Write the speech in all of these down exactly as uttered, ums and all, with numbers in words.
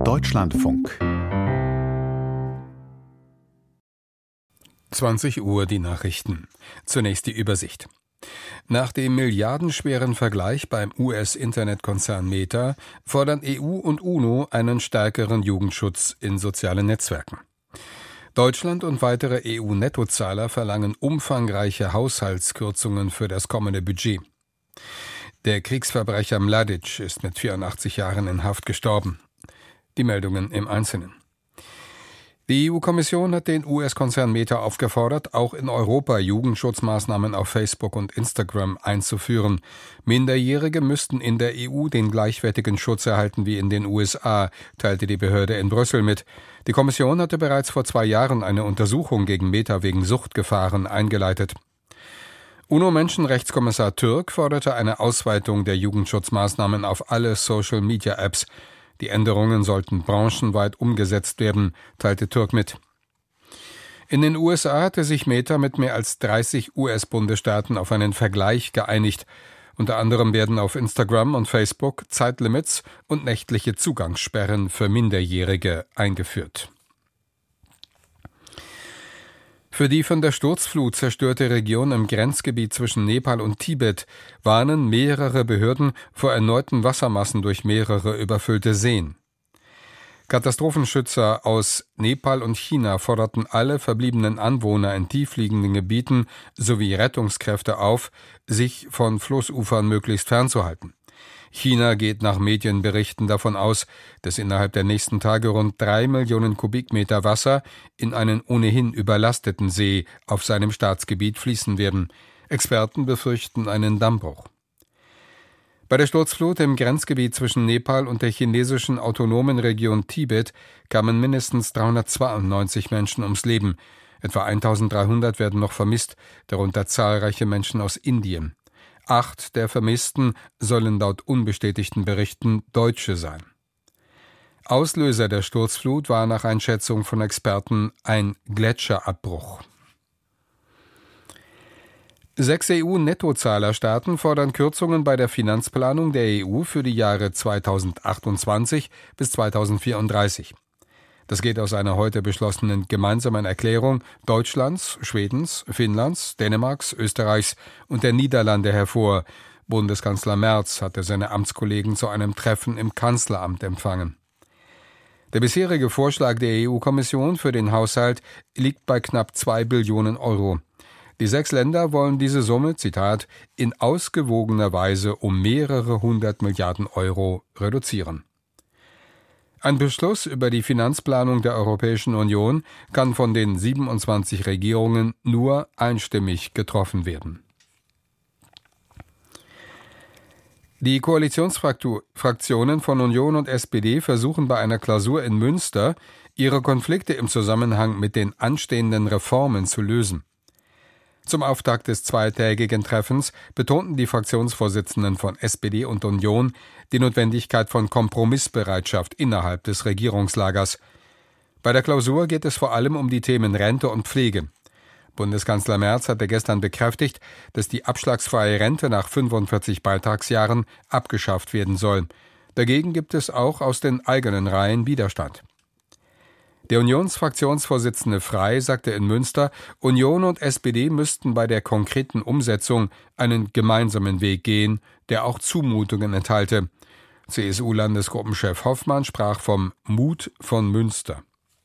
Deutschlandfunk. zwanzig Uhr die Nachrichten. Zunächst die Übersicht. Nach dem milliardenschweren Vergleich beim U S-Internetkonzern Meta fordern E U und UNO einen stärkeren Jugendschutz in sozialen Netzwerken. Deutschland und weitere E U-Nettozahler verlangen umfangreiche Haushaltskürzungen für das kommende Budget. Der Kriegsverbrecher Mladic ist mit vierundachtzig Jahren in Haft gestorben. Die Meldungen im Einzelnen. Die E U-Kommission hat den U S-Konzern Meta aufgefordert, auch in Europa Jugendschutzmaßnahmen auf Facebook und Instagram einzuführen. Minderjährige müssten in der E U den gleichwertigen Schutz erhalten wie in den U S A, teilte die Behörde in Brüssel mit. Die Kommission hatte bereits vor zwei Jahren eine Untersuchung gegen Meta wegen Suchtgefahren eingeleitet. UNO-Menschenrechtskommissar Türk forderte eine Ausweitung der Jugendschutzmaßnahmen auf alle Social-Media-Apps. Die Änderungen sollten branchenweit umgesetzt werden, teilte Türk mit. In den U S A hatte sich Meta mit mehr als dreißig U S-Bundesstaaten auf einen Vergleich geeinigt. Unter anderem werden auf Instagram und Facebook Zeitlimits und nächtliche Zugangssperren für Minderjährige eingeführt. Für die von der Sturzflut zerstörte Region im Grenzgebiet zwischen Nepal und Tibet warnen mehrere Behörden vor erneuten Wassermassen durch mehrere überfüllte Seen. Katastrophenschützer aus Nepal und China forderten alle verbliebenen Anwohner in tiefliegenden Gebieten sowie Rettungskräfte auf, sich von Flussufern möglichst fernzuhalten. China geht nach Medienberichten davon aus, dass innerhalb der nächsten Tage rund drei Millionen Kubikmeter Wasser in einen ohnehin überlasteten See auf seinem Staatsgebiet fließen werden. Experten befürchten einen Dammbruch. Bei der Sturzflut im Grenzgebiet zwischen Nepal und der chinesischen autonomen Region Tibet kamen mindestens dreihundertzweiundneunzig Menschen ums Leben. Etwa eintausenddreihundert werden noch vermisst, darunter zahlreiche Menschen aus Indien. Acht der Vermissten sollen laut unbestätigten Berichten Deutsche sein. Auslöser der Sturzflut war nach Einschätzung von Experten ein Gletscherabbruch. Sechs E U-Nettozahlerstaaten fordern Kürzungen bei der Finanzplanung der E U für die Jahre zweitausendachtundzwanzig bis zweitausendvierunddreißig. Das geht aus einer heute beschlossenen gemeinsamen Erklärung Deutschlands, Schwedens, Finnlands, Dänemarks, Österreichs und der Niederlande hervor. Bundeskanzler Merz hatte seine Amtskollegen zu einem Treffen im Kanzleramt empfangen. Der bisherige Vorschlag der E U-Kommission für den Haushalt liegt bei knapp zwei Billionen Euro. Die sechs Länder wollen diese Summe, Zitat, in ausgewogener Weise um mehrere hundert Milliarden Euro reduzieren. Ein Beschluss über die Finanzplanung der Europäischen Union kann von den siebenundzwanzig Regierungen nur einstimmig getroffen werden. Die Koalitionsfraktionen von Union und S P D versuchen bei einer Klausur in Münster, ihre Konflikte im Zusammenhang mit den anstehenden Reformen zu lösen. Zum Auftakt des zweitägigen Treffens betonten die Fraktionsvorsitzenden von S P D und Union die Notwendigkeit von Kompromissbereitschaft innerhalb des Regierungslagers. Bei der Klausur geht es vor allem um die Themen Rente und Pflege. Bundeskanzler Merz hatte gestern bekräftigt, dass die abschlagsfreie Rente nach fünfundvierzig Beitragsjahren abgeschafft werden soll. Dagegen gibt es auch aus den eigenen Reihen Widerstand. Der Unionsfraktionsvorsitzende Frey sagte in Münster, Union und S P D müssten bei der konkreten Umsetzung einen gemeinsamen Weg gehen, der auch Zumutungen enthalte. C S U-Landesgruppenchef Hoffmann sprach vom Mut von Münster.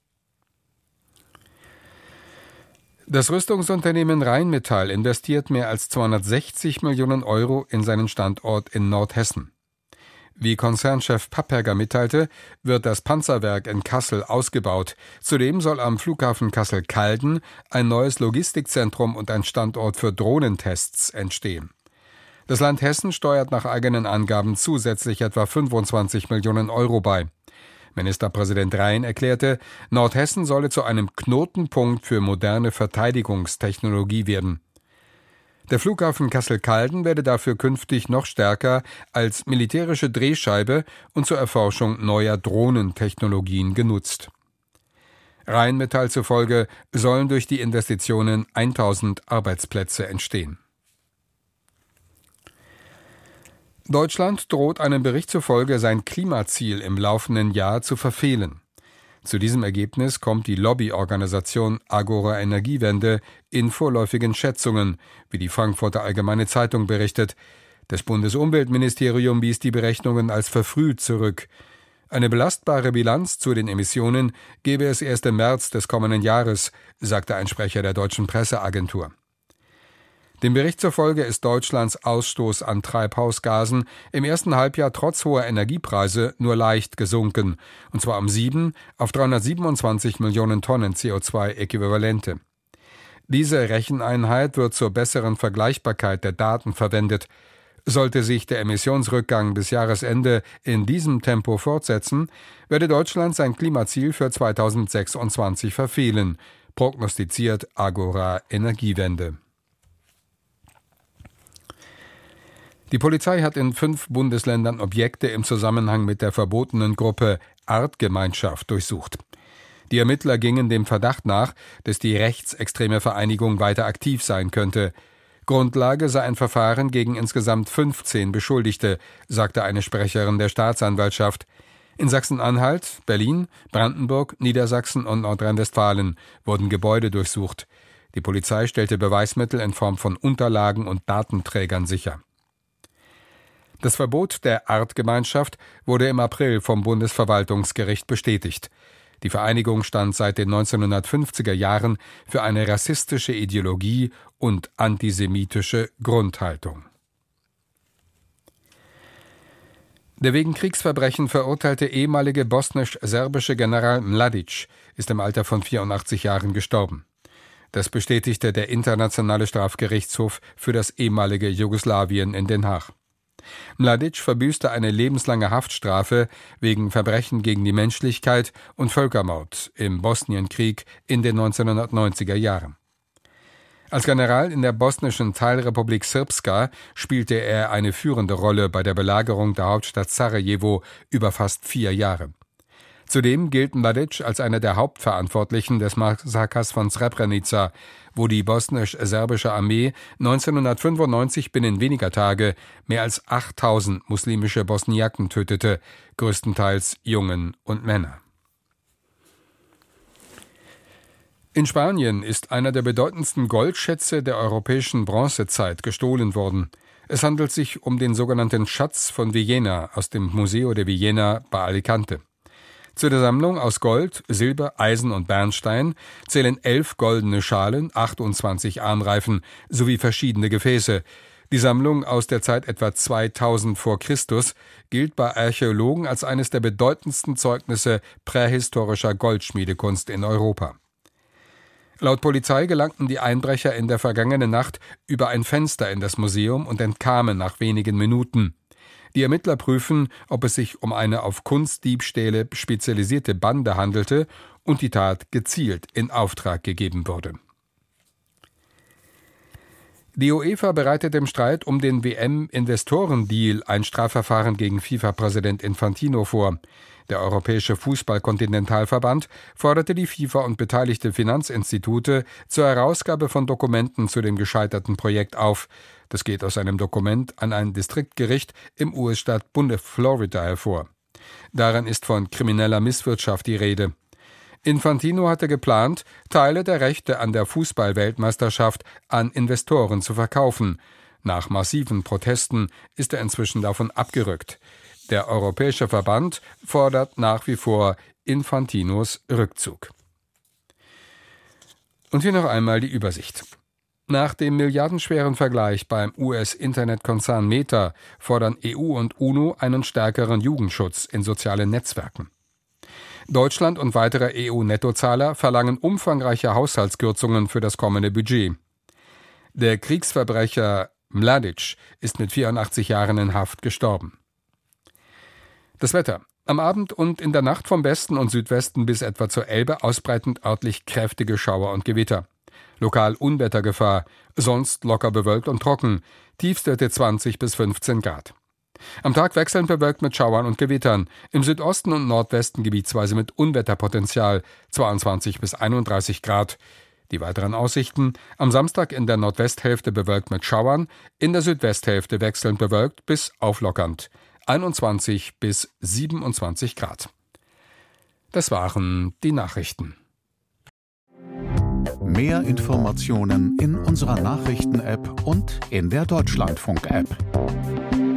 Das Rüstungsunternehmen Rheinmetall investiert mehr als zweihundertsechzig Millionen Euro in seinen Standort in Nordhessen. Wie Konzernchef Papperger mitteilte, wird das Panzerwerk in Kassel ausgebaut. Zudem soll am Flughafen Kassel-Calden ein neues Logistikzentrum und ein Standort für Drohnentests entstehen. Das Land Hessen steuert nach eigenen Angaben zusätzlich etwa fünfundzwanzig Millionen Euro bei. Ministerpräsident Rhein erklärte, Nordhessen solle zu einem Knotenpunkt für moderne Verteidigungstechnologie werden. Der Flughafen Kassel-Calden werde dafür künftig noch stärker als militärische Drehscheibe und zur Erforschung neuer Drohnentechnologien genutzt. Rheinmetall zufolge sollen durch die Investitionen tausend Arbeitsplätze entstehen. Deutschland droht einem Bericht zufolge, sein Klimaziel im laufenden Jahr zu verfehlen. Zu diesem Ergebnis kommt die Lobbyorganisation Agora Energiewende in vorläufigen Schätzungen, wie die Frankfurter Allgemeine Zeitung berichtet. Das Bundesumweltministerium wies die Berechnungen als verfrüht zurück. Eine belastbare Bilanz zu den Emissionen gebe es erst im März des kommenden Jahres, sagte ein Sprecher der deutschen Presseagentur. Dem Bericht zufolge ist Deutschlands Ausstoß an Treibhausgasen im ersten Halbjahr trotz hoher Energiepreise nur leicht gesunken, und zwar um sieben auf dreihundertsiebenundzwanzig Millionen Tonnen C O zwei Äquivalente. Diese Recheneinheit wird zur besseren Vergleichbarkeit der Daten verwendet. Sollte sich der Emissionsrückgang bis Jahresende in diesem Tempo fortsetzen, werde Deutschland sein Klimaziel für zweitausendsechsundzwanzig verfehlen, prognostiziert Agora Energiewende. Die Polizei hat in fünf Bundesländern Objekte im Zusammenhang mit der verbotenen Gruppe Artgemeinschaft durchsucht. Die Ermittler gingen dem Verdacht nach, dass die rechtsextreme Vereinigung weiter aktiv sein könnte. Grundlage sei ein Verfahren gegen insgesamt fünfzehn Beschuldigte, sagte eine Sprecherin der Staatsanwaltschaft. In Sachsen-Anhalt, Berlin, Brandenburg, Niedersachsen und Nordrhein-Westfalen wurden Gebäude durchsucht. Die Polizei stellte Beweismittel in Form von Unterlagen und Datenträgern sicher. Das Verbot der Artgemeinschaft wurde im April vom Bundesverwaltungsgericht bestätigt. Die Vereinigung stand seit den neunzehnhundertfünfziger Jahren für eine rassistische Ideologie und antisemitische Grundhaltung. Der wegen Kriegsverbrechen verurteilte ehemalige bosnisch-serbische General Mladic ist im Alter von vierundachtzig Jahren gestorben. Das bestätigte der Internationale Strafgerichtshof für das ehemalige Jugoslawien in Den Haag. Mladic verbüßte eine lebenslange Haftstrafe wegen Verbrechen gegen die Menschlichkeit und Völkermord im Bosnienkrieg in den neunzehnhundertneunziger Jahren. Als General in der bosnischen Teilrepublik Srpska spielte er eine führende Rolle bei der Belagerung der Hauptstadt Sarajevo über fast vier Jahre. Zudem gilt Mladic als einer der Hauptverantwortlichen des Massakers von Srebrenica, wo die bosnisch-serbische Armee neunzehnhundertfünfundneunzig binnen weniger Tage mehr als achttausend muslimische Bosniaken tötete, größtenteils Jungen und Männer. In Spanien ist einer der bedeutendsten Goldschätze der europäischen Bronzezeit gestohlen worden. Es handelt sich um den sogenannten Schatz von Villena aus dem Museo de Villena bei Alicante. Zu der Sammlung aus Gold, Silber, Eisen und Bernstein zählen elf goldene Schalen, achtundzwanzig Armreifen sowie verschiedene Gefäße. Die Sammlung aus der Zeit etwa zweitausend vor Christus gilt bei Archäologen als eines der bedeutendsten Zeugnisse prähistorischer Goldschmiedekunst in Europa. Laut Polizei gelangten die Einbrecher in der vergangenen Nacht über ein Fenster in das Museum und entkamen nach wenigen Minuten. Die Ermittler prüfen, ob es sich um eine auf Kunstdiebstähle spezialisierte Bande handelte und die Tat gezielt in Auftrag gegeben wurde. Die UEFA bereitet im Streit um den W M-Investorendeal ein Strafverfahren gegen FIFA-Präsident Infantino vor. Der Europäische Fußball-Kontinentalverband forderte die FIFA und beteiligte Finanzinstitute zur Herausgabe von Dokumenten zu dem gescheiterten Projekt auf. Das geht aus einem Dokument an ein Distriktgericht im U S-Staat Bundesflorida hervor. Darin ist von krimineller Misswirtschaft die Rede. Infantino hatte geplant, Teile der Rechte an der Fußball-Weltmeisterschaft an Investoren zu verkaufen. Nach massiven Protesten ist er inzwischen davon abgerückt. Der Europäische Verband fordert nach wie vor Infantinos Rückzug. Und hier noch einmal die Übersicht. Nach dem milliardenschweren Vergleich beim U S-Internetkonzern Meta fordern E U und UNO einen stärkeren Jugendschutz in sozialen Netzwerken. Deutschland und weitere E U-Nettozahler verlangen umfangreiche Haushaltskürzungen für das kommende Budget. Der Kriegsverbrecher Mladic ist mit vierundachtzig Jahren in Haft gestorben. Das Wetter. Am Abend und in der Nacht vom Westen und Südwesten bis etwa zur Elbe ausbreitend örtlich kräftige Schauer und Gewitter. Lokal Unwettergefahr, sonst locker bewölkt und trocken, Tiefstwerte zwanzig bis fünfzehn Grad. Am Tag wechselnd bewölkt mit Schauern und Gewittern, im Südosten und Nordwesten gebietsweise mit Unwetterpotenzial, zweiundzwanzig bis einunddreißig Grad. Die weiteren Aussichten: am Samstag in der Nordwesthälfte bewölkt mit Schauern, in der Südwesthälfte wechselnd bewölkt bis auflockernd, einundzwanzig bis siebenundzwanzig Grad. Das waren die Nachrichten. Mehr Informationen in unserer Nachrichten-App und in der Deutschlandfunk-App.